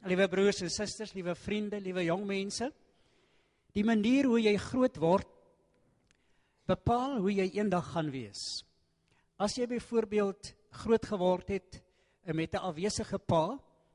liewe broers en susters, liewe vriende, liewe jong mense, die manier hoe jy groot word, bepaal hoe jy eendag gaan wees. As jy byvoorbeeld groot geword het met 'n afwesige pa,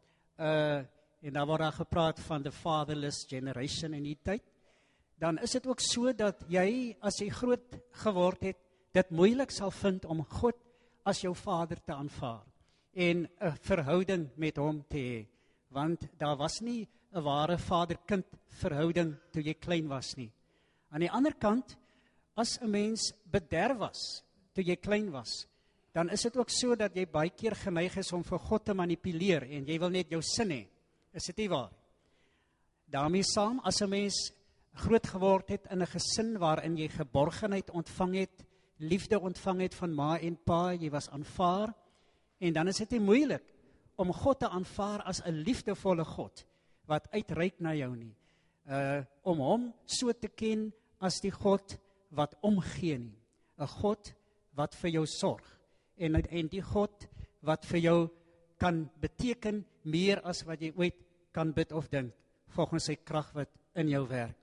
en dan word daar gepraat van the fatherless generation in die tyd, dan is dit ook so dat jy, as jy groot geword het, dit moeilik sal vind om God as jou vader te aanvaar en 'n verhouding met hom te hê, want daar was nie 'n ware vader-kind verhouding toe jy klein was nie. Aan die ander kant, as 'n mens bederf was toe jy klein was, dan is dit ook so dat jy baie keer geneig is om vir God te manipuleer en jy wil net jou sin hê. Is dit nie waar? Daarmee saam, as 'n mens groot geword het in 'n gesin waarin jy geborgenheid ontvang het, liefde ontvang het van ma en pa, jy was aanvaar, en dan is dit nie moeilik om God te aanvaar as 'n liefdevolle God wat uitreik na jou nie. Om hom so te ken as die God wat omgee nie. 'n God wat vir jou sorg en die God wat vir jou kan beteken meer as wat jy ooit kan bid of dink, volgens sy krag wat in jou werk.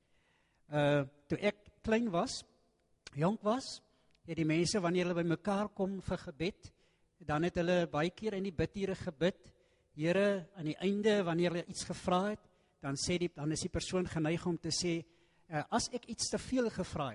Toe ek klein was, jonk was, het die mense, wanneer hulle by mekaar kom vir gebed, dan het hulle baie keer in die bidure gebid, Here, aan die einde, wanneer hulle iets gevra het, dan is die persoon geneig om te sê, as ek iets te veel gevra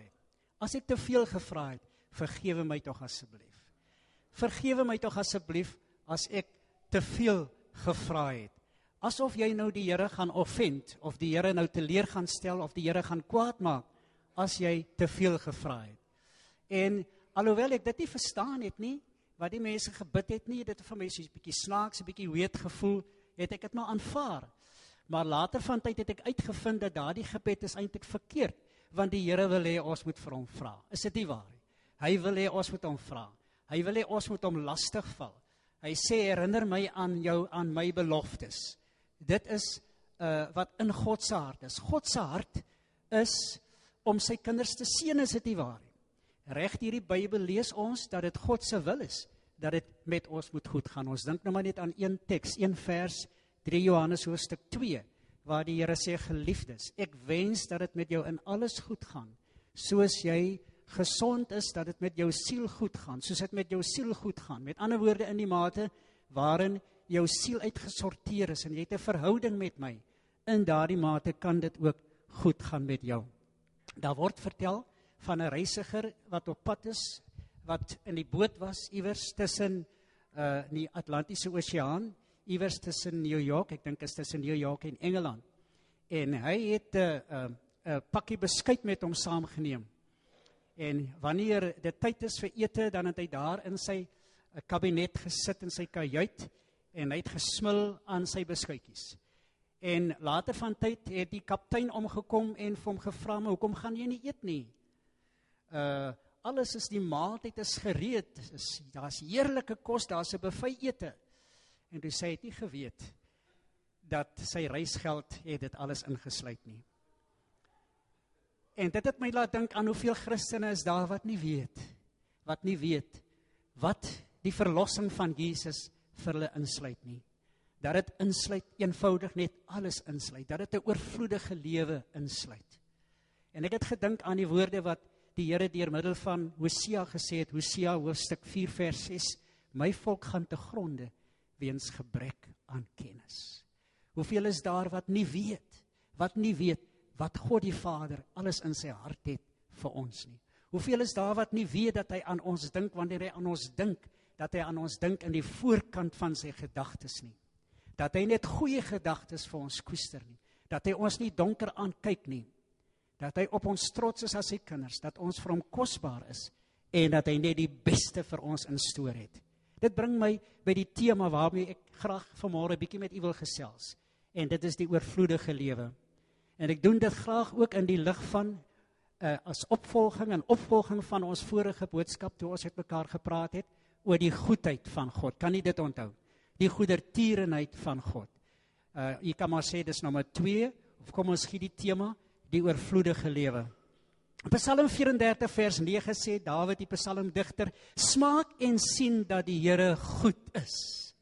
het, vergewe my tog asseblief. Vergewe my tog asseblief as ek te veel gevra het. Asof jy nou die Here gaan offend, of die Here nou teleur gaan stel, of die Here gaan kwaad maak, as jy te veel gevra het. En alhoewel ek dit nie verstaan het nie, wat die mense gebid het nie, dit vir my so 'n bietjie snaaks, 'n bietjie weird gevoel, het ek dit maar aanvaar. Maar later van tyd het ek uitgevind dat daardie gebed is eintlik verkeerd, want die Here wil hê ons moet vir hom vra. Is dit nie waar? Hy wil hê ons moet hom vra. Hy wil hê ons moet hom lastig val. Hy sê, herinner my aan my beloftes. Dit is wat in God se hart is. God se hart is om sy kinders te seën, is dit nie waar? Reg hierdie Bybel lees ons dat dit God se wil is, dat dit met ons moet goed gaan. Ons dink nou maar net aan een teks, een vers, 3 Johannes hoofstuk 2, waar die Here sê, geliefdes, ek wens dat dit met jou in alles goed gaan, soos jy gesond is, dat dit met jou siel goed gaan, soos dit met jou siel goed gaan. Met ander woorde, in die mate waarin jou siel uitgesorteer is, en jy het 'n verhouding met my, in daardie mate kan dit ook goed gaan met jou. Daar word vertel van 'n reisiger wat op pad is, wat in die boot was, iewers tussen die Atlantiese Oseaan, iewers tussen New York, ek dink is tussen New York en Engeland. En hy het 'n pakkie beskuit met hom saamgeneem. En wanneer dit tyd is vir ete, dan het hy daar in sy kabinet gesit in sy kajuit, en hy het gesmil aan sy beskuitjies. En later van tyd het die kaptein omgekom en vir hom gevra, maar hoekom gaan jy nie eet nie? Alles is, die maaltyd is gereed, daar's heerlike kos, daar's 'n buffet ete. En toe sê hy het nie geweet dat sy reisgeld het dit alles ingesluit nie. En dit het my laat dink aan hoeveel Christene is daar wat nie weet wat die verlossing van Jesus vir hulle insluit nie. Dat dit insluit, eenvoudig net alles insluit, dat dit 'n oorvloedige lewe insluit. En ek het gedink aan die woorde wat die Here deur middel van Hosea gesê het, Hosea hoofstuk 4 vers 6, my volk gaan te gronde weens gebrek aan kennis. Hoeveel is daar wat nie weet wat God die Vader alles in sy hart het vir ons nie. Hoeveel is daar wat nie weet dat hy aan ons dink, wanneer hy aan ons dink, dat hy aan ons dink in die voorkant van sy gedagtes nie. Dat hy net goeie gedagtes vir ons koester nie. Dat hy ons nie donker aankyk nie. Dat hy op ons trots is as sy kinders, dat ons vir hom kosbaar is, en dat hy net die beste vir ons instoor het. Dit bring my by die tema waarmee ek graag vanmôre 'n bietjie met u wil gesels, en dit is die oorvloedige lewe. En ek doen dit graag ook in die lig van, as opvolging van ons vorige boodskap, toe ons met mekaar gepraat het, oor die goedheid van God. Kan nie dit onthou? Die goedertierenheid van God. Jy kan maar sê, dis nommer 2, of kom ons gee die tema, die oorvloedige lewe. Psalm 34 vers 9 sê Dawid die psalmdigter, smaak en sien dat die Here goed is.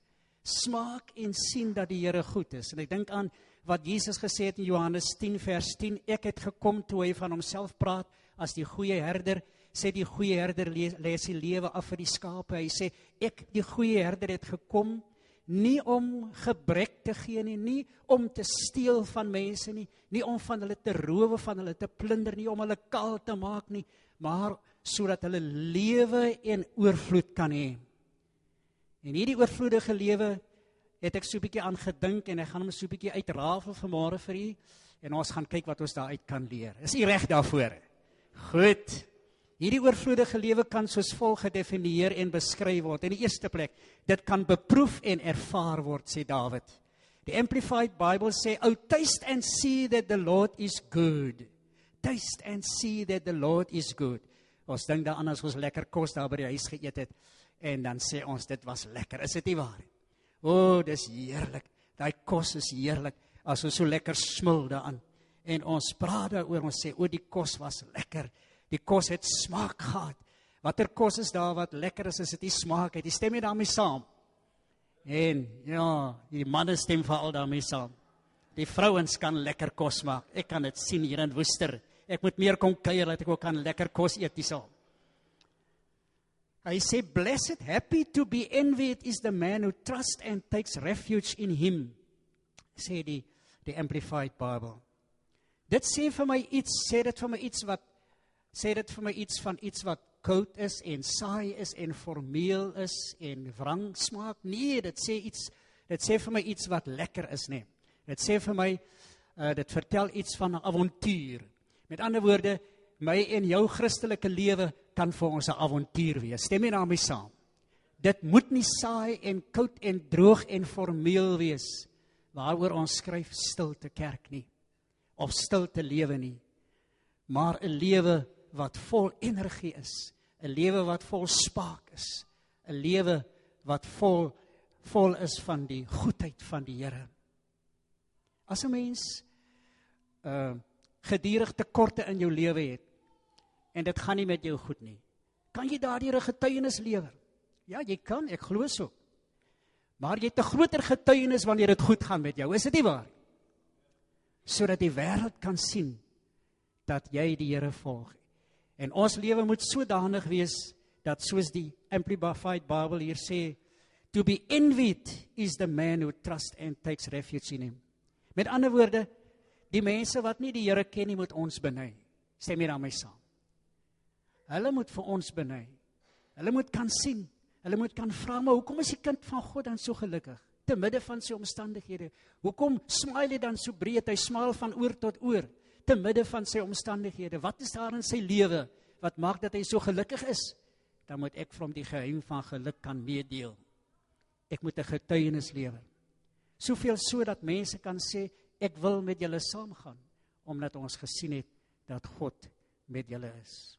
Smaak en sien dat die Here goed is. En ek dink aan wat Jesus gesê het in Johannes 10 vers 10, ek het gekom toe hy van homself praat as die goeie herder, sê die goeie herder lê sy lewe af vir die skape. Hy sê, ek die goeie herder het gekom, nie om gebrek te gee nie om te steel van mense nie om van hulle te rowe, van hulle te plunder nie, om hulle kaal te maak nie, maar sodat hulle lewe en oorvloed kan hê. En hierdie oorvloedige lewe het ek so 'n bietjie aan gedink en ek gaan hom so 'n bietjie uitrafel vanmôre vir u en ons gaan kyk wat ons daaruit kan leer. Is u reg daarvoor? Goed. Hierdie oorvloedige lewe kan soos volg gedefinieer en beskryf word. In die eerste plek, dit kan beproef en ervaar word, sê Dawid. Die Amplified Bible sê, "Oh, taste and see that the Lord is good." Taste and see that the Lord is good. Ons dink daaraan as ons lekker kos daar by die huis geëet het en dan sê ons dit was lekker. Is dit nie waar? O, dis heerlik. Daai kos is heerlik as ons so lekker smil daaraan. En ons praat daaroor, ons sê, o, die kos was lekker. Die kos het smaak gehad. Watter kos is daar wat lekker is as dit nie smaak het? Die stem jy daarmee saam? En ja, die manne stem veral daarmee saam. Die vrouens kan lekker kos maak. Ek kan dit sien hier in Woester. Ek moet meer kom kuier dat ek ook kan lekker kos eet hier saam. Hy sê, blessed, happy to be envied is the man who trusts and takes refuge in him, sê die Amplified Bible. Dit sê vir my iets, sê dit vir my iets van iets wat koud is en saai is en formeel is en wrang smaak. Nee, dit sê vir my iets wat lekker is, nee. Dit sê vir my, dit vertel iets van 'n avontuur. Met ander woorde, my en jou Christelike lewe kan vir ons 'n avontuur wees. Stem jy daarmee saam? Dit moet nie saai en koud en droog en formeel wees, waaroor ons skryf stilte kerk nie, of stilte lewe nie, maar 'n lewe wat vol energie is, 'n lewe wat vol spaak is, 'n lewe wat vol is van die goedheid van die Here. As 'n mens gedurig tekorte in jou lewe het, en dit gaan nie met jou goed nie, kan jy daardeur 'n getuienis lewer? Ja, jy kan, ek glo so. Maar jy het 'n groter getuienis wanneer dit goed gaan met jou, is dit nie waar? Sodat die wêreld kan sien dat jy die Here volg. En ons lewe moet sodanig wees, dat soos die Amplified Bible hier sê, to be envied is the man who trusts and takes refuge in him. Met ander woorde, die mense wat nie die Here ken nie, moet ons beny. Stem jy daarmee saam? Hulle moet vir ons beny. Hulle moet kan sien. Hulle moet kan vra, maar hoekom is die kind van God dan so gelukkig? Te midde van sy omstandighede. Hoekom smile hy dan so breed? Hy smile van oor tot oor. Te midde van sy omstandighede. Wat is daar in sy lewe wat maak dat hy so gelukkig is? Dan moet ek vir hom die geheim van geluk kan meedeel. Ek moet 'n getuienis lewer. Soveel so dat mense kan sê, ek wil met julle saamgaan, omdat ons gesien het dat God met julle is.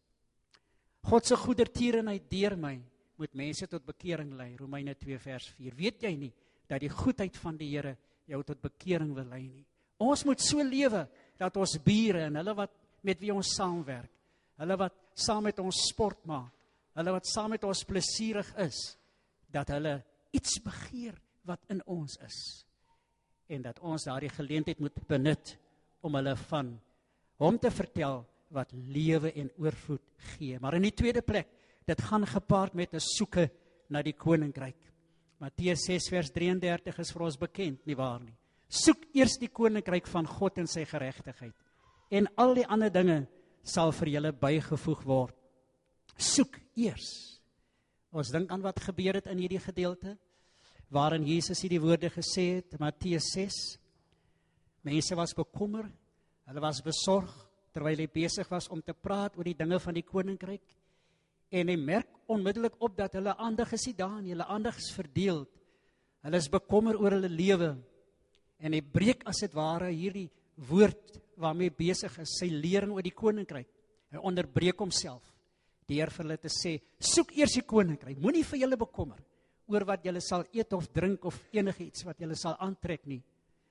God se goedertierenheid deur my moet mense tot bekering lei. Romeine 2 vers 4. Weet jy nie dat die goedheid van die Here jou tot bekering wil lei nie? Ons moet so lewe dat ons bure en hulle wat met wie ons saamwerk, hulle wat saam met ons sport maak, hulle wat saam met ons plesierig is, dat hulle iets begeer wat in ons is. En dat ons daardie geleentheid moet benut om hulle van hom te vertel wat lewe en oorvloed gee. Maar in die tweede plek, dit gaan gepaard met 'n soeke na die koninkryk. Matteus 6 vers 33 is vir ons bekend, nie waar nie? Soek eers die koninkryk van God en sy geregtigheid, en al die ander dinge sal vir julle bygevoeg word. Soek eers. Ons dink aan wat gebeur het in hierdie gedeelte, waarin Jesus hierdie woorde gesê het, Matteus 6. Mense was bekommer, hulle was besorg, terwyl hy besig was om te praat oor die dinge van die koninkryk. En hy merk onmiddellik op dat hulle aandag is nie daar nie, hulle aandag is verdeeld. Hulle is bekommer oor hulle lewe. En hy breek as dit ware hierdie woord waarmee besig is, sy lering oor die koninkryk. Hy onderbreek homself deur vir hulle te sê, soek eers die koninkryk, moenie vir julle bekommer oor wat julle sal eet of drink of enigiets wat julle sal aantrek nie.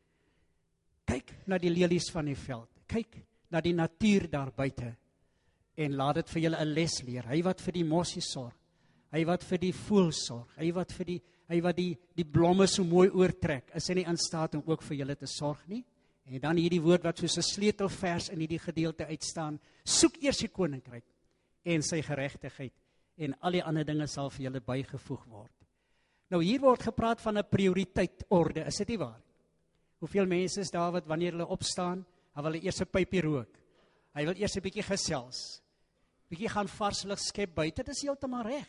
Kyk na die lelies van die veld, kyk na die natuur daar buite en laat dit vir julle 'n les leer. Hy wat vir die mossies sorg, hy wat vir die voël sorg, hy wat die blomme so mooi oortrek, is hy nie in staat om ook vir julle te sorg nie? En dan hierdie woord wat soos 'n sleutelvers in hierdie gedeelte uitstaan, soek eers die koninkryk en sy geregtigheid, en al die ander dinge sal vir julle bygevoeg word. Nou hier word gepraat van 'n prioriteit-orde, is dit nie waar? Hoeveel mense is daar wat wanneer hulle opstaan, hy wil eers 'n pypie rook, hy wil eers 'n bietjie gesels, bietjie gaan vars lig skep buite, dit is heeltemal reg.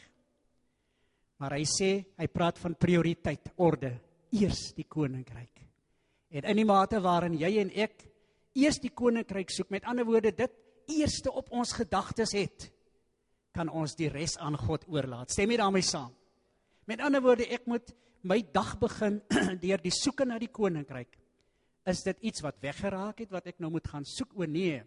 Maar hy sê, hy praat van prioriteit, orde, eers die koninkryk. En in die mate waarin jy en ek eers die koninkryk soek, met ander woorde, dit eerste op ons gedagtes het, kan ons die res aan God oorlaat. Stem jy daarmee saam? Met ander woorde, ek moet my dag begin deur die soeke na die koninkryk. Is dit iets wat weggeraak het, wat ek nou moet gaan soek? O nee,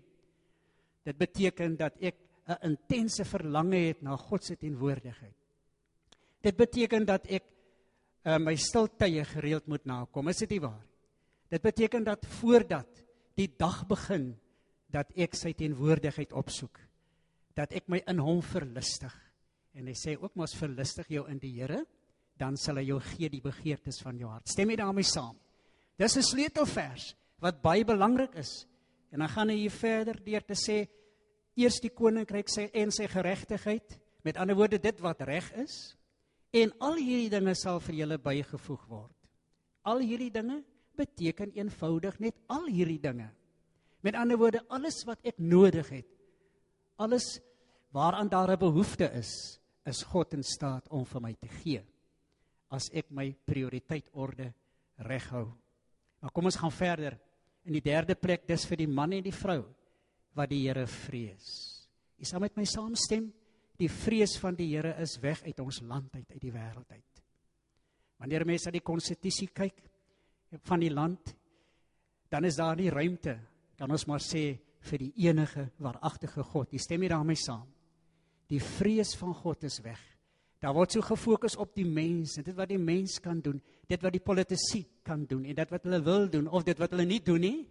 dit beteken dat ek 'n intense verlange het na God se teenwoordigheid. Dit beteken dat ek my stiltye gereeld moet nakom, is dit nie waar? Dit beteken dat voordat die dag begin, dat ek sy teenwoordigheid opsoek, dat ek my in hom verlustig. En hy sê ook, mos verlustig jou in die Here, dan sal hy jou gee die begeertes van jou hart. Stem jy daarmee saam? Dis 'n sleutelvers, wat baie belangrik is. En dan gaan hy hier verder deur te sê, eers die koninkryk en sy geregtigheid, met ander woorde, dit wat reg is, en al hierdie dinge sal vir julle bygevoeg word. Al hierdie dinge beteken eenvoudig net al hierdie dinge. Met ander woorde, alles wat ek nodig het, alles waaraan daar 'n behoefte is God in staat om vir my te gee, as ek my prioriteit-orde reg hou. Maar kom ons gaan verder. In die derde plek, dis vir die man en die vrou, wat die Here vrees. Jy sal met my saamstem, die vrees van die Here is weg uit ons land uit die wêreld uit. Wanneer mense na die konstitusie kyk van die land, dan is daar nie ruimte, kan ons maar sê, vir die enige waaragtige God. Jy stem nie daarmee saam. Die vrees van God is weg. Daar word so gefokus op die mens, en dit wat die mens kan doen, dit wat die politici kan doen, en dit wat hulle wil doen, of dit wat hulle nie doen nie.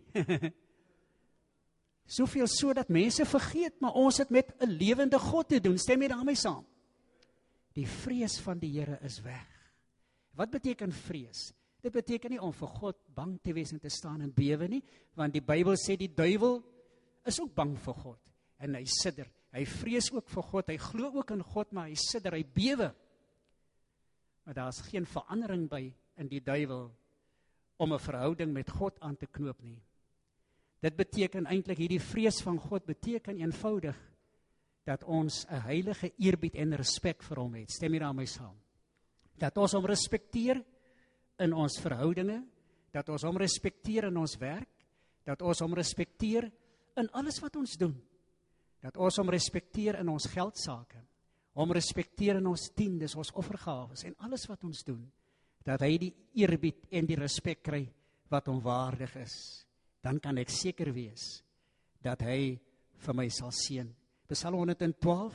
Soveel so dat mense vergeet, maar ons het met 'n lewende God te doen. Stem jy daarmee saam? Die vrees van die Here is weg. Wat beteken vrees? Dit beteken nie om vir God bang te wees en te staan en bewe nie, want die Bybel sê die duiwel is ook bang vir God, en hy sidder. Hy vrees ook vir God, hy glo ook in God, maar hy sidder, hy bewe. Maar daar is geen verandering by in die duiwel om 'n verhouding met God aan te knoop nie. Dit beteken eintlik, hierdie vrees van God beteken eenvoudig dat ons 'n heilige eerbied en respek vir hom het. Stem jy daarmee saam? Dat ons hom respekteer in ons verhoudinge, dat ons hom respekteer in ons werk, dat ons hom respekteer in alles wat ons doen, dat ons hom respekteer in ons geldsake, hom respekteer in ons tiendes, ons offergawes en alles wat ons doen, dat hy die eerbied en die respek kry wat hom waardig is. Dan kan ek seker wees dat hy vir my sal seën. Psalm 112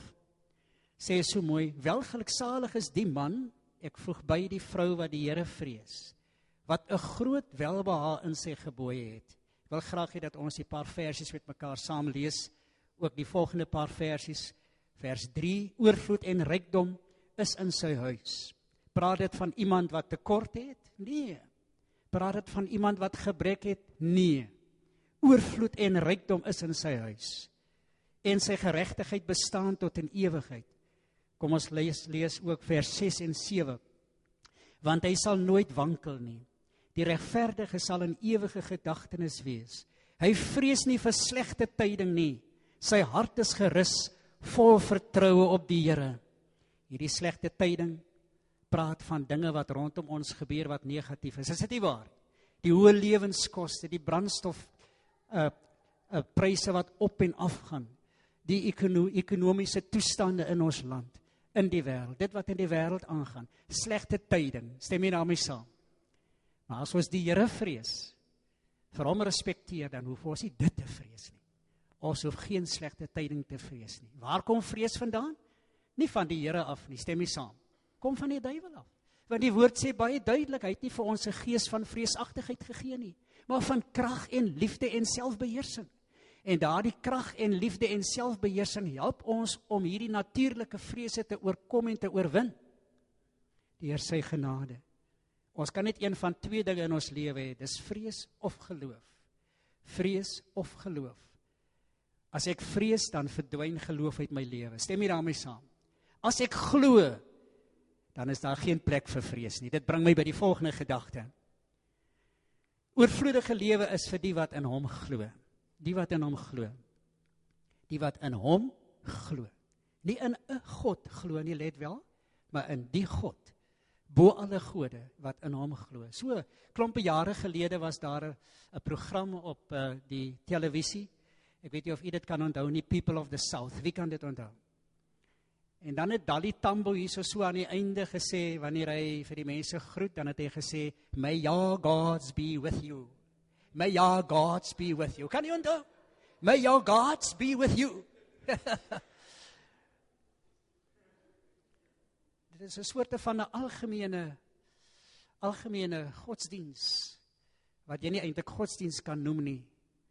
sê so mooi, welgeluksalig is die man, ek voeg by die vrou wat die Here vrees, wat 'n groot welbehae in sy gebooie het. Ek wil graag hê dat ons die paar versies met mekaar saam lees, ook die volgende paar versies, vers 3, oorvloed en rykdom is in sy huis. Praat dit van iemand wat tekort het? Nee. Praat dit van iemand wat gebrek het? Nee. Oorvloed en rykdom is in sy huis. En sy geregtigheid bestaan tot in ewigheid. Kom ons lees ook vers 6 en 7. Want hy sal nooit wankel nie. Die regverdige sal in ewige gedagtenis wees. Hy vrees nie vir slegte tyding nie. Sy hart is gerus, vol vertroue op die Here. Hierdie slegte tyding praat van dinge wat rondom ons gebeur wat negatief is. Is dit nie waar? Die hoë lewenskoste, die brandstof pryse wat op en af gaan, die ekonomiese toestande in ons land, in die wêreld, dit wat in die wêreld aangaan, slegte tyding, stem jy daarmee saam? Maar as ons die Here vrees, vir hom respekteer, dan hoef ons nie dit te vrees nie. Ons hoef geen slegte tyding te vrees nie. Waar kom vrees vandaan? Nie van die Here af nie, stem jy saam? Kom van die duiwel af. Want die woord sê baie duidelik, hy het nie vir ons 'n gees van vreesagtigheid gegee nie, maar van krag en liefde en selfbeheersing. En daardie krag en liefde en selfbeheersing help ons om hierdie natuurlike vrese te oorkom en te oorwin. Deur sy genade. Ons kan net een van twee dinge in ons lewe hê, dis vrees of geloof. Vrees of geloof. As ek vrees, dan verdwyn geloof uit my lewe. Stem jy daarmee saam? As ek glo, dan is daar geen plek vir vrees nie. Dit bring my by die volgende gedagte. Oorvloedige lewe is vir die wat in hom glo. Die wat in hom glo. Die wat in hom glo. Nie in 'n God glo nie, let wel, maar in die God, bo alle gode wat in hom glo. So, klompe jare gelede was daar 'n program op die televisie. Ek weet nie of u dit kan onthou nie, People of the South. Wie kan dit onthou? En dan het Dali Tambo hier so aan die einde gesê, wanneer hy vir die mense groet, dan het hy gesê, May your gods be with you. May your gods be with you. Kan jy onthou? May your gods be with you. Dit is 'n soort van 'n algemene godsdiens, wat jy nie eintlik godsdiens kan noem nie,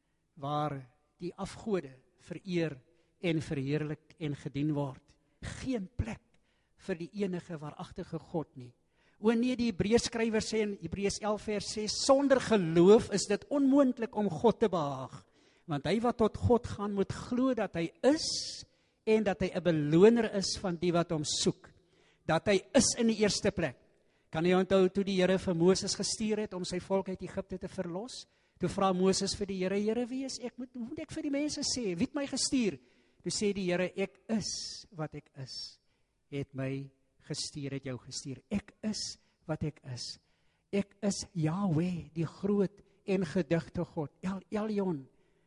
waar die afgode vereer en verheerlik en gedien word. Geen plek vir die enige waaragtige God nie. O nee, die Hebreërskrywer sê in Hebreërs 11 vers 6, sonder geloof is dit onmoontlik om God te behaag. Want hy wat tot God gaan, moet glo dat hy is en dat hy 'n beloner is van die wat hom soek. Dat hy is in die eerste plek. Kan jy onthou toe die Here vir Moses gestuur het om sy volk uit Egipte te verlos? Toe vra Moses vir die Here, Here, wie is ek? Moet ek vir die mense sê, wie het my gestuur? Toe sê die Here, ek is wat ek is. Het my gestuur, het jou gestuur. Ek is wat ek is. Ek is Yahweh, die groot en gedigte God. El Elyon,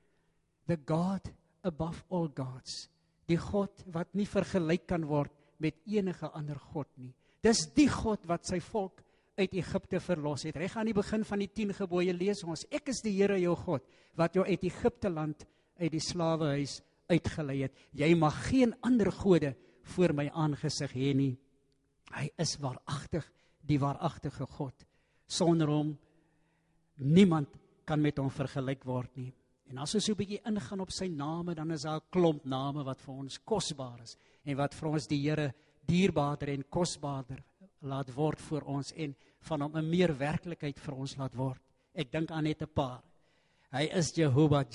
the God above all gods. Die God wat nie vergelyk kan word met enige ander God nie. Dis die God wat sy volk uit Egipte verlos het. Reg aan die begin van die 10 gebooie lees ons, ek is die Here jou God, wat jou uit Egipte land, uit die slawehuis uitgelei het. Jy mag geen ander gode voor my aangesig hê nie. Hy is waaragtig, die waaragtige God. Sonder hom, niemand kan met hom vergelyk word nie. En as ons so 'n bietjie ingaan op sy name, dan is daar 'n klomp name wat vir ons kosbaar is, en wat vir ons die Here dierbaarder en kosbaarder laat word vir ons, en van hom 'n meer werklikheid vir ons laat word. Ek dink aan net 'n paar. Hy is Jehovah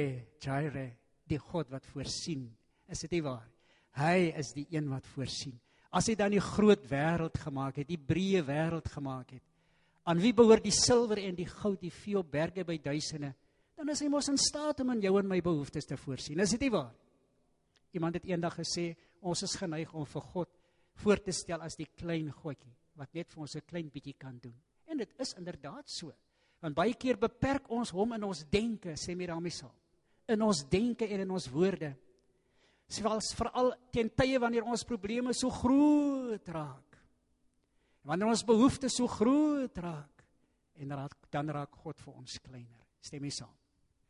Jireh, die God wat voorsien. Is dit nie waar? Hy is die een wat voorsien. As hy dan die groot wêreld gemaak het, die breë wêreld gemaak het, aan wie behoort die silwer en die goud, die vee op berge by duisende, dan is hy mos in staat om in jou en my behoeftes te voorsien. Is dit nie waar? Iemand het eendag gesê, ons is geneig om vir God voor te stel as die klein godjie, wat net vir ons 'n klein bietjie kan doen. En dit is inderdaad so. Want baie keer beperk ons hom in ons denke, sê my daarmee saam. In ons denke en in ons woorde. Veral teen tye wanneer ons probleme so groot raak. Wanneer ons behoeftes so groot raak. En dan raak God vir ons kleiner. Stem jy saam?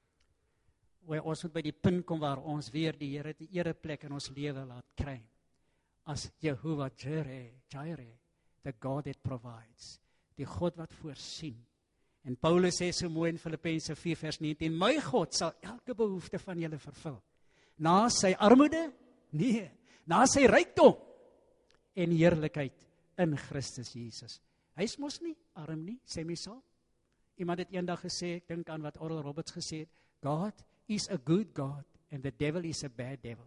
Ons moet by die punt kom waar ons weer die Here die ereplek in ons lewe laat kry. As Jehovah Jireh, the God that provides. Die God wat voorsien. En Paulus sê so mooi in Filippense 4 vers 19, my God sal elke behoefte van julle vervul. Na sy armoede? Nee, na sy rykdom en heerlikheid in Christus Jesus. Hy is mos nie arm nie, sê my saam. Iemand het eendag gesê, ek dink aan wat Oral Roberts gesê het, God is a good God and the devil is a bad devil.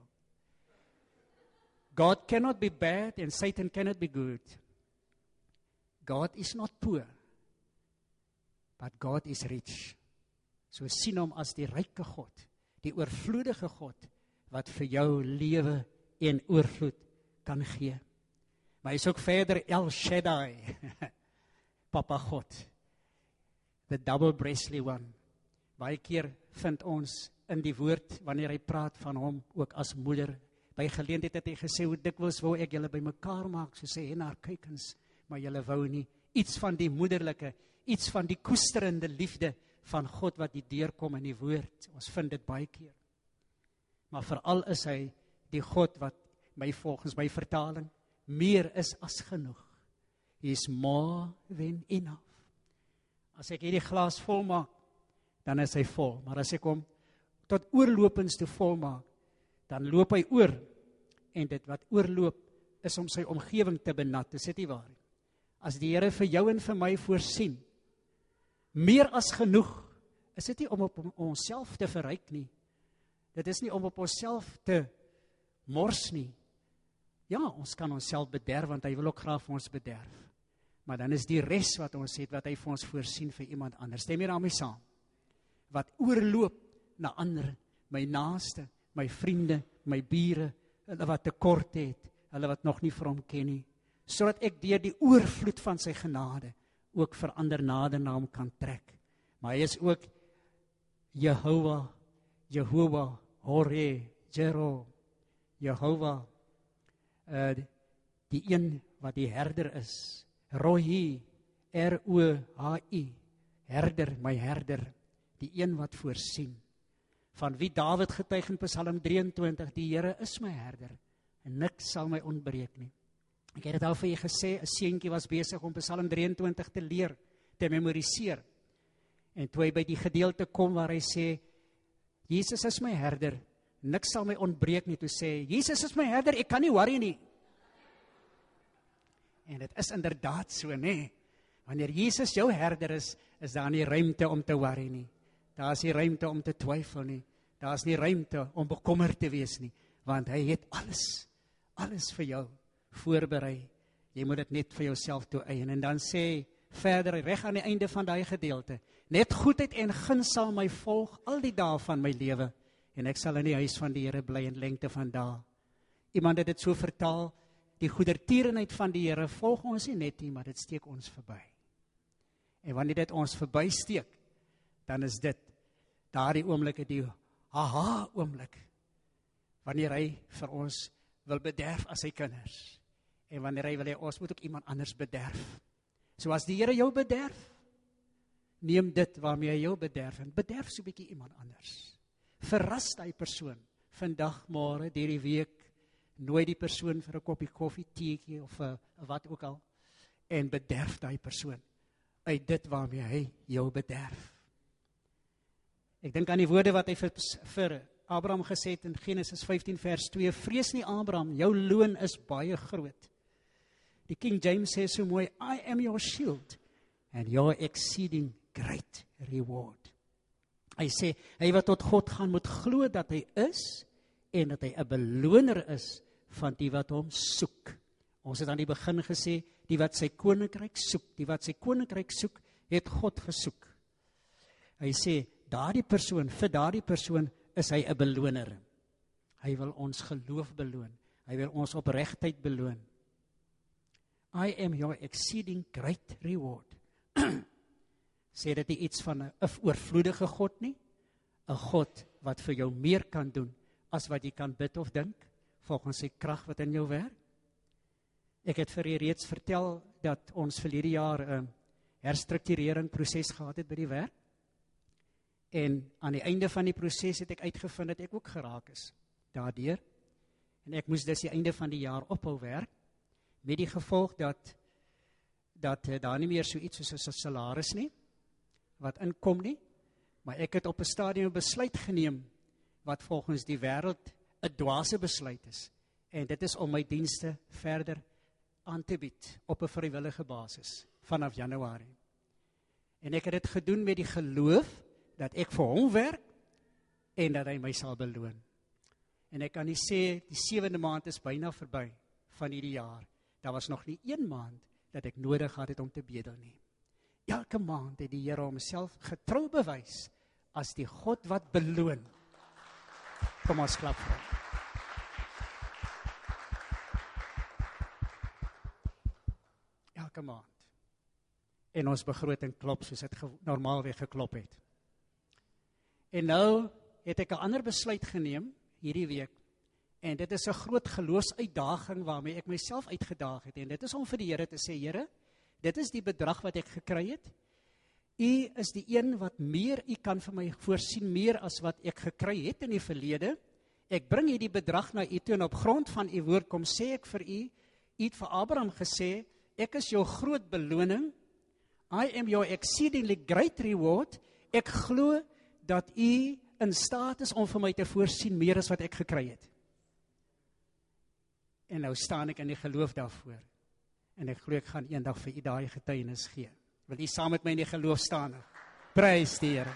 God cannot be bad and Satan cannot be good. God is not poor, but God is rich. So sien hom as die ryke God, die oorvloedige God, wat vir jou lewe en oorvloed kan gee. Maar hy is ook verder El Shaddai, Papa God, the double-breasted one. Baie keer vind ons in die woord, wanneer hy praat van hom, ook as moeder. By geleentheid het hy gesê, hoe dikwels wou ek julle bymekaar maak, so sê hy na kykens, maar julle wou nie. Iets van die moederlike, iets van die koesterende liefde van God wat die deurkom in die woord. Ons vind dit baie keer. Maar veral is hy die God wat volgens my vertaling meer is as genoeg. He is more than enough. As ek hierdie glas vol maak, dan is hy vol. Maar as ek hom tot oorlopends te volmaak, dan loop hy oor, en dit wat oorloop, is om sy omgewing te benat, is dit nie waar? As die Here vir jou en vir my voorsien, meer as genoeg, is dit nie om op onsself te verryk nie, dit is nie om op onsself te mors nie, ja, ons kan onsself bederf, want hy wil ook graag vir ons bederf, maar dan is die res wat ons het, wat hy vir ons voorsien vir iemand anders, stem jy daarmee saam, wat oorloop na ander, my naaste, my vriende, my bure, hulle wat tekort het, hulle wat nog nie vir hom ken nie, sodat ek deur die oorvloed van sy genade, ook vir ander nader na hom kan trek, maar hy is ook Jehovah, Hore, Jero, Jehovah, die een wat die herder is, Rohi, R-O-H-I, herder, my herder, die een wat voorsien, van wie Dawid getuig in Psalm 23, die Here is my herder, en niks sal my ontbreek nie. Ek het dit al vir jy gesê, 'n seentjie was besig om Psalm 23 te leer, te memoriseer, en toe hy by die gedeelte kom waar hy sê, Jesus is my herder, niks sal my ontbreek nie, toe sê, Jesus is my herder, ek kan nie worry nie. En dit is inderdaad so, nee. Wanneer Jesus jou herder is daar nie ruimte om te worry nie. Daar is nie ruimte om te twyfel nie. Daar is nie ruimte om bekommerd te wees nie, want hy het alles vir jou voorberei. Jy moet dit net vir jouself toeëien. En dan sê verder, reg aan die einde van daai gedeelte, net goedheid en guns sal my volg al die dae van my lewe, en ek sal in die huis van die Here bly in lengte van dae. Iemand het dit so vertaal, die goedertierenheid van die Here volg ons nie net nie, maar dit steek ons verby. En wanneer dit ons verbysteek, dan is dit daardie oomblikke, die aha oomblik, wanneer hy vir ons wil bederf as sy kinders, en wanneer hy wil hê, ons moet ook iemand anders bederf. So as die Here jou bederf, neem dit waarmee hy jou bederf, en bederf so 'n bietjie iemand anders. Verras die persoon, vandag, môre, deur die week, nooi die persoon vir 'n koppie koffie, teetjie, of wat ook al, en bederf die persoon, uit dit waarmee hy jou bederf. Ek dink aan die woorde wat hy vir Abraham gesê het in Genesis 15 vers 2, vrees nie Abraham, jou loon is baie groot. Die King James sê so mooi, I am your shield, and your exceeding great reward. Hy sê, hy wat tot God gaan moet glo dat hy is, en dat hy 'n beloner is van die wat hom soek. Ons het aan die begin gesê, die wat sy koninkryk soek, die wat sy koninkryk soek, het God gesoek. Hy sê, vir daardie persoon is hy 'n beloner. Hy wil ons geloof beloon. Hy wil ons opregtheid beloon. I am your exceeding great reward. Sê dit nie iets van 'n oorvloedige God nie? 'n God wat vir jou meer kan doen as wat jy kan bid of dink, volgens sy krag wat in jou werk. Ek het vir u reeds vertel dat ons verlede jaar 'n herstrukturering proses gehad het by die werk. En aan die einde van die proses het ek uitgevind dat ek ook geraak is daardeur. En ek moes dus die einde van die jaar ophou werk, met die gevolg dat daar nie meer so iets soos 'n salaris nie, wat inkom nie, maar ek het op 'n stadium 'n besluit geneem, wat volgens die wêreld 'n dwaase besluit is. En dit is om my dienste verder aan te bied, op 'n vrywillige basis, vanaf Januarie. En ek het dit gedoen met die geloof, dat ek vir hom werk, en dat hy my sal beloon. En ek kan nie sê, die 7de maand is byna verby, van hierdie jaar. Daar was nog nie 1 maand, dat ek nodig gehad het om te bedel nie. Elke maand het die Here homself getrou bewys, as die God wat beloon. Kom ons klap vir hom. Elke maand. En ons begroting klop, soos dit normaalweg geklop het. En nou het ek 'n ander besluit geneem, hierdie week, en dit is 'n groot geloofsuitdaging waarmee ek myself uitgedaag het, en dit is om vir die Here te sê, Here, dit is die bedrag wat ek gekry het, U is die een wat meer, U kan vir my voorsien, meer as wat ek gekry het in die verlede, ek bring hierdie bedrag na U toe, en op grond van U woord kom sê ek vir U, U het vir Abraham gesê, ek is jou groot beloning, I am your exceedingly great reward, ek glo dat U in staat is om vir my te voorsien meer as wat ek gekry het. En nou staan ek in die geloof daarvoor. En ek glo ek gaan eendag vir u daai getuienis gee. Wil u saam met my in die geloof staan? Prys die Here.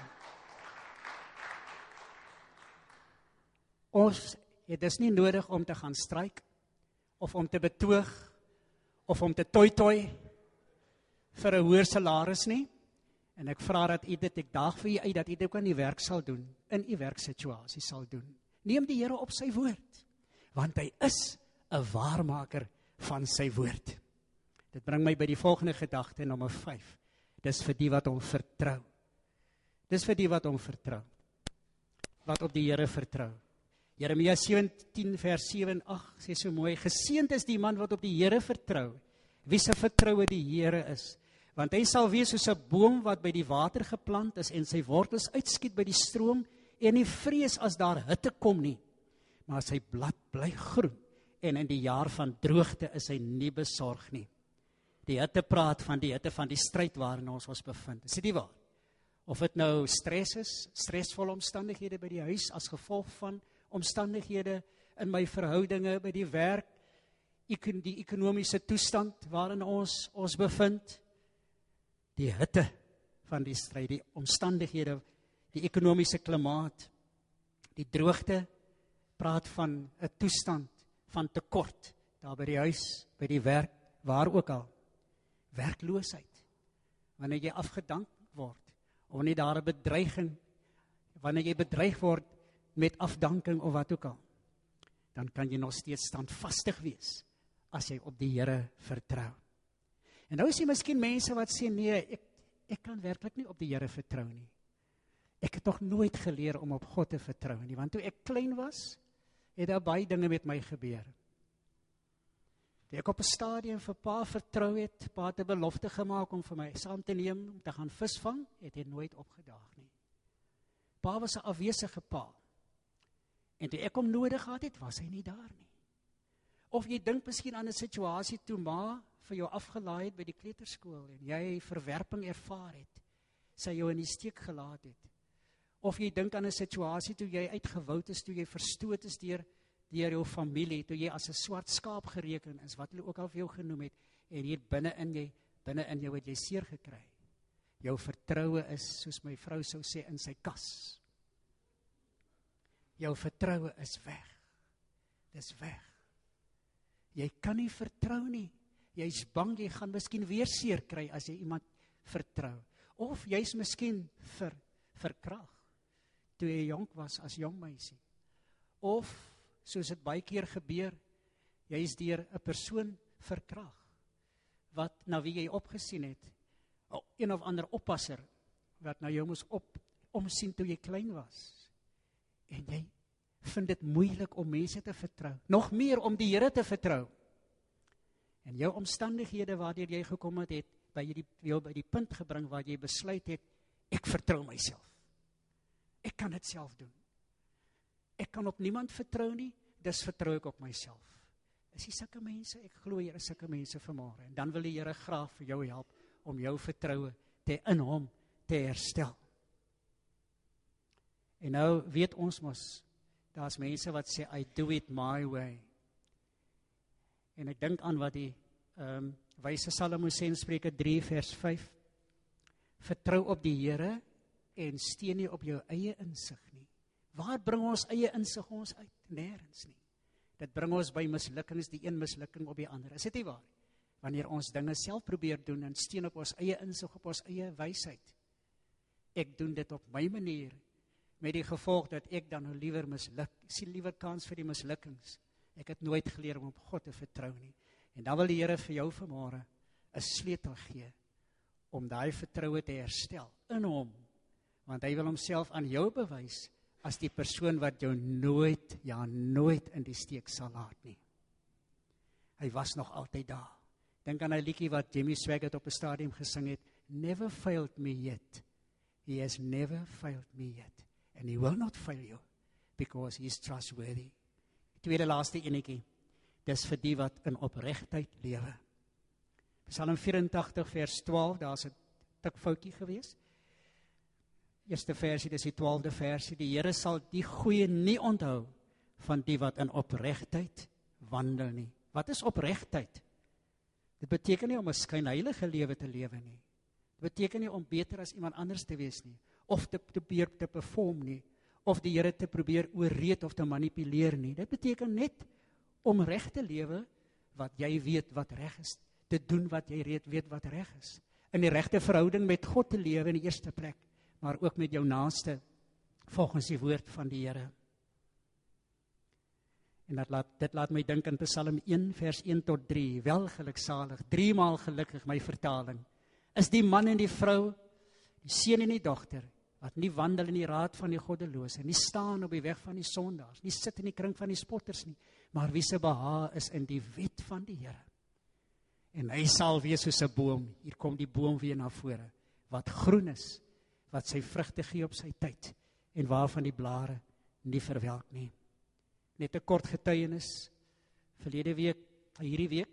Ons het dus nie nodig om te gaan stryk, of om te betoog, of om te toi vir 'n hoër salaris nie. En ek vra dat u dit, ek daag vir u uit, dat u dit ook in die werk sal doen, in u werksituasie sal doen. Neem die Here op sy woord, want hy is 'n waarmaker van sy woord. Dit bring my by die volgende gedagte, nommer 5. Dis vir die wat hom vertrou. Dis vir die wat hom vertrou. Wat op die Here vertrou. Jeremia 17 vers 7 en 8 sê so mooi, geseënd is die man wat op die Here vertrou, wie se vertroue die Here is, want hy sal wees soos 'n boom wat by die water geplant is en sy wortels uitskiet by die stroom en nie vrees as daar hitte kom nie, maar sy blad bly groen en in die jaar van droogte is hy nie besorg nie. Die hitte praat van die hitte van die stryd waarin ons bevind. Is dit nie waar? Of dit nou stres is, stresvolle omstandighede by die huis as gevolg van omstandighede in my verhoudinge by die werk, die ekonomiese toestand waarin ons bevind, die hitte van die stryd, die omstandighede, die ekonomiese klimaat, die droogte praat van 'n toestand van tekort, daar by die huis, by die werk, waar ook al. Werkloosheid, wanneer jy afgedank word, of wanneer daar 'n bedreiging, wanneer jy bedreig word met afdanking of wat ook al, dan kan jy nog steeds standvastig wees, as jy op die Here vertrou. En nou is jy miskien mense wat sê, nee, ek kan werklik nie op die Here vertrou nie. Ek het nog nooit geleer om op God te vertrou nie, want toe ek klein was, het daar baie dinge met my gebeur. Toe ek op 'n stadium vir pa vertrou het, pa het 'n belofte gemaak om vir my saam te neem, om te gaan visvang, het hy nooit opgedaag nie. Pa was 'n afwesige pa. En toe ek hom nodig gehad het, was hy nie daar nie. Of jy dink miskien aan 'n situasie toe ma vir jou afgelaai het by die kleuterskool en jy verwerping ervaar het, sy jou in die steek gelaat het. Of jy dink aan 'n situasie toe jy uitgewoud is, toe jy verstoot is deur jou familie, toe jy as 'n swart skaap gereken is, wat hulle ook al vir jou genoem het, en hier binne in jou het jy seer gekry. Jou vertroue is, soos my vrou sou sê, in sy kas. Jou vertroue is weg. Dis weg. Jy kan nie vertrou nie. Jy's bang, jy gaan miskien weer seer kry as jy iemand vertrou. Of jy's miskien verkrag, toe jy jonk was as jong meisie. Of, soos dit baie keer gebeur, jy's deur 'n persoon verkrag, wat na wie jy opgesien het, een of ander oppasser, wat na jou moes omsien toe jy klein was. En jy vind dit moeilik om mense te vertrou, nog meer om die Here te vertrou. En jou omstandighede waardeur jy gekom het, jou by die punt gebring waar jy besluit het, ek vertrou myself. Ek kan dit self doen. Ek kan op niemand vertrou nie, dus vertrou ek op myself. Is jy sulke mense? Ek glo jy is sulke mense vanmôre. En dan wil die Here graag vir jou help om jou vertroue in hom te herstel. En nou weet ons mos, daar's mense wat sê, I do it my way. En ek dink aan wat die wyse Salomo sê in Spreuke 3 vers 5, vertrou op die Here en steun nie op jou eie insig nie. Waar bring ons eie insig ons uit? Nêrens nie. Dit bring ons by mislukkings, die een mislukking op die ander. Is dit nie waar? Wanneer ons dinge self probeer doen en steun op ons eie insig, op ons eie wysheid. Ek doen dit op my manier, met die gevolg dat ek dan nou liewer misluk. Ek sien liewer kans vir die mislukkings. Ek het nooit geleer om op God te vertrou nie. En dan wil die Here vir jou vanmôre 'n sleutel gee om daai vertroue te herstel in hom, want hy wil homself aan jou bewys as die persoon wat jou nooit in die steek sal laat nie. Hy was nog altyd daar. Dink aan 'n liedjie wat Jimmy Swaggart op 'n stadium gesing het, Never failed me yet. He has never failed me yet. And he will not fail you, because he is trustworthy. Tweede laaste enetjie, dis vir die wat in opregtheid lewe. Psalm 84 vers 12, daar's 'n tik foutjie gewees. eerste versie, dis die 12de versie, die Here sal die goeie nie onthou van die wat in opregtheid wandel nie. Wat is opregtheid? Dit beteken nie om 'n skynheilige lewe te lewe nie. Dit beteken nie om beter as iemand anders te wees nie, of te probeer te perform nie, of die Here te probeer oorreed of te manipuleer nie. Dit beteken net om reg te lewe wat jy weet wat reg is, te doen wat jy weet wat reg is. In die regte verhouding met God te lewe in die eerste plek, maar ook met jou naaste, volgens die woord van die Here. En dit laat my dink in Psalm 1, vers 1 tot 3, wel geluksalig, 3 maal gelukkig, my vertaling, is die man en die vrou, die seun en die dogter, wat nie wandel in die raad van die goddelose, nie staan op die weg van die sondaars, nie sit in die kring van die spotters nie, maar wie se behaag is in die wet van die Here. En hy sal wees soos 'n boom, hier kom die boom weer na vore, wat groen is, wat sy vrugte gee op sy tyd, en waarvan die blare nie verwelk nie. Net 'n kort getuienis, hierdie week,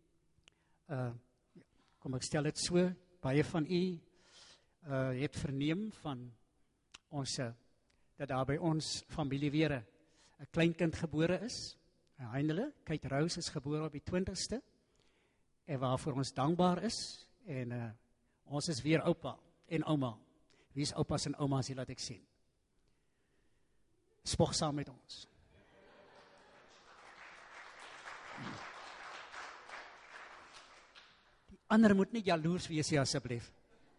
kom ek stel dit so, baie van u het verneem van ons, dat daar by ons familie weer 'n kleinkind gebore is, Heinele, Kate Rose is gebore op die 20ste, en waarvoor ons dankbaar is, en ons is weer oupa en ouma. Wie is oupas en oumas, hier laat ek sien. Spog saam met ons. Die ander moet nie jaloers wees, asseblief.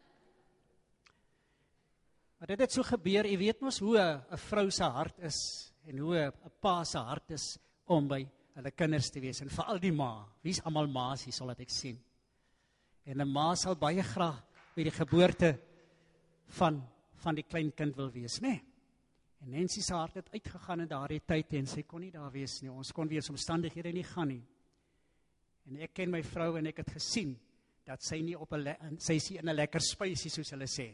Maar dit het so gebeur, jy weet mos hoe 'n vrou se hart is, en hoe 'n pa se hart is, om by hulle kinders te wees, en veral die ma. Wie is almal ma's hier, sal laat ek sien. En 'n ma sal baie graag by die geboorte van die klein kind wil wees, né? En Nancy se hart het uitgegaan in daardie tyd, en sy kon nie daar wees nie, ons kon weens omstandighede nie gaan nie. En ek ken my vrou, en ek het gesien, dat sy nie sy is in 'n lekker spysie, soos hulle sê.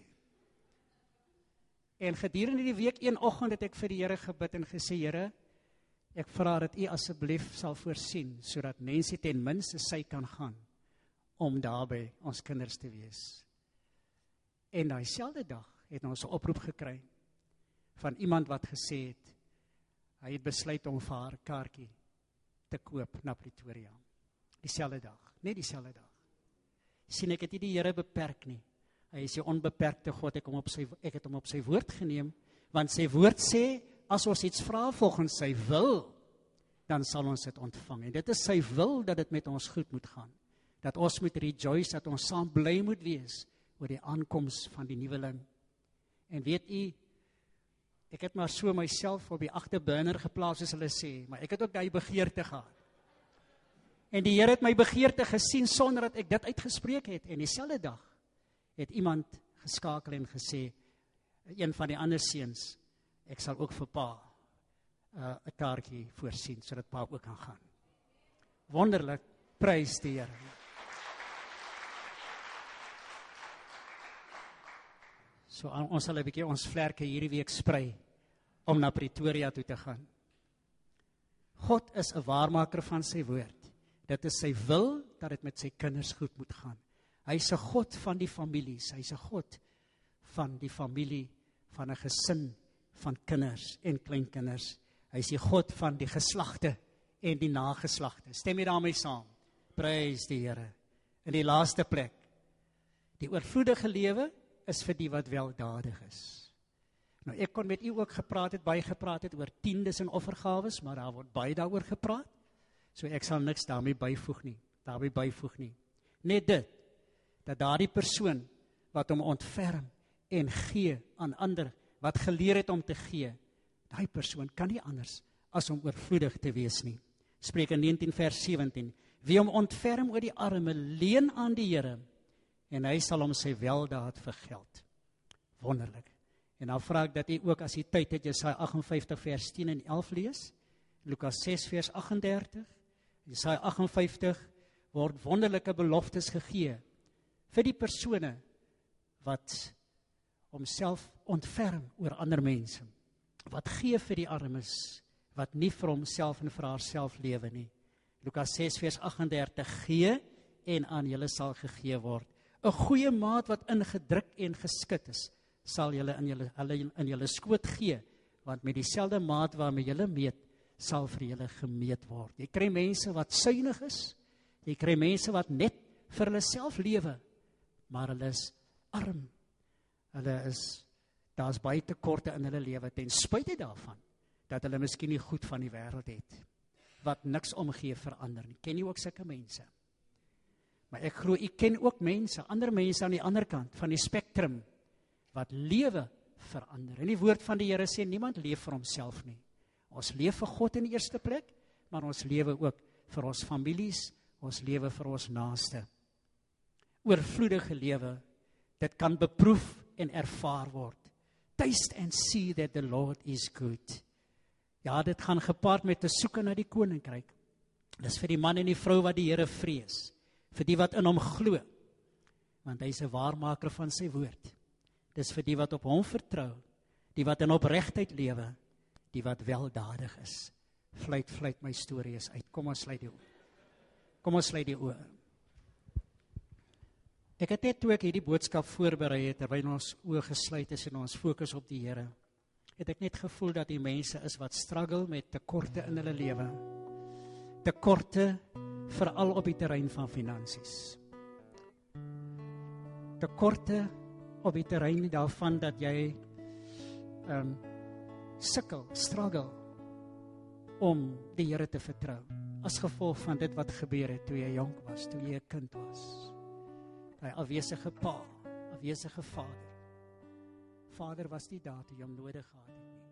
En gedurende die week, een oggend het ek vir die Here gebid en gesê, Here, ek vra dat u asseblief sal voorsien, sodat Nancy ten minste sy kan gaan, om daarby ons kinders te wees. En daai selfde dag het ons 'n oproep gekry, van iemand wat gesê het, hy het besluit om vir haar kaartjie te koop na Pretoria. Dieselfde dag, net dieselfde dag. Sien, ek het nie die Here beperk nie. Hy is die onbeperkte God, ek het hom op sy woord geneem, want sy woord sê, as ons iets vra volgens sy wil, dan sal ons dit ontvang. En dit is sy wil, dat dit met ons goed moet gaan. Dat ons moet rejoice, dat ons saam bly moet wees, oor die aankoms van die nuweling. En weet u, ek het maar so myself op die agterburner geplaas, soos hulle sê, maar ek het ook die begeerte gehad. En die Here het my begeerte gesien, sonder dat ek dit uitgespreek het. En dieselfde dag het iemand geskakel en gesê, een van die ander seuns, ek sal ook vir pa 'n kaartjie voorsien, sodat pa ook kan gaan. Wonderlik, prys die Here. So ons sal 'n bietjie ons vlerke hierdie week sprei, om na Pretoria toe te gaan. God is 'n waarmaker van sy woord. Dit is sy wil, dat dit met sy kinders goed moet gaan. Hy is 'n God van die families, hy is 'n God van die familie, van 'n gesin, van kinders en kleinkinders. Hy is die God van die geslagte en die nageslagte. Stem jy daarmee saam? Prys die Here. In die laaste plek, die oorvloedige lewe is vir die wat weldadig is. Nou, ek kon met u ook baie gepraat het oor tiendes en offergawes, maar daar word baie daaroor gepraat, so ek sal niks daarbey byvoeg nie. Net dit, dat daardie persoon, wat hom ontferm en gee aan ander, wat geleer het om te gee, daai persoon kan nie anders as om oorvloedig te wees nie. Spreuke 19 vers 17, wie hom ontferm oor die arme, leen aan die Here, en hy sal hom sy weldaad vergeld. Wonderlik. En dan vra ek dat u ook, as u tyd het, Jesaja 58 vers 10 en 11 lees, Lukas 6 vers 38, Jesaja 58 word wonderlike beloftes gegee vir die persone wat homself ontferm oor ander mense, wat gee vir die armes, wat nie vir homself en vir haarself lewe nie. Lukas 6 vers 38, gee en aan julle sal gegee word. 'n goeie maat wat ingedruk en geskit is, sal hulle in julle skoot gee, want met dieselfde maat waarmee julle meet, sal vir julle gemeet word. Jy kry mense wat suinig is, jy kry mense wat net vir hulle self lewe, maar hulle is arm. Daar's baie tekorte in hulle lewe, ten spyte daarvan, dat hulle miskien nie goed van die wêreld het, wat niks omgee vir ander nie. Ken jy ook sulke mense? Maar ek glo, ek ken ook mense, ander mense aan die ander kant van die spektrum, wat lewe vir ander. En die woord van die Here sê, niemand leef vir homself nie. Ons leef vir God in die eerste plek, maar ons lewe ook vir ons families, ons lewe vir ons naaste. Oorvloedige lewe, dit kan beproef en ervaar word. Taste and see that the Lord is good. Ja, dit gaan gepaard met 'n soeke na die koninkryk. Dis vir die man en die vrou wat die Here vrees, vir die wat in hom glo, want hy is 'n waarmaker van sy woord. Dis vir die wat op hom vertrou, die wat in opregtheid lewe, die wat weldadig is. Fluit my storie is uit. Kom ons sluit die oë. Ek het net toe ek hierdie boodskap voorberei het, terwyl ons oë gesluit is en ons fokus op die Here, het ek net gevoel dat die mense is wat struggle met tekorte in hulle lewe. Tekorte veral op die terrein van finansies. Tekorte op die terrein daarvan dat jy struggle om die Here te vertrou, as gevolg van dit wat gebeur het toe jy jonk was, toe jy 'n kind was. Hy afwesige pa, afwesige vader. Vader was nie daar toe jy hom nodig gehad het nie.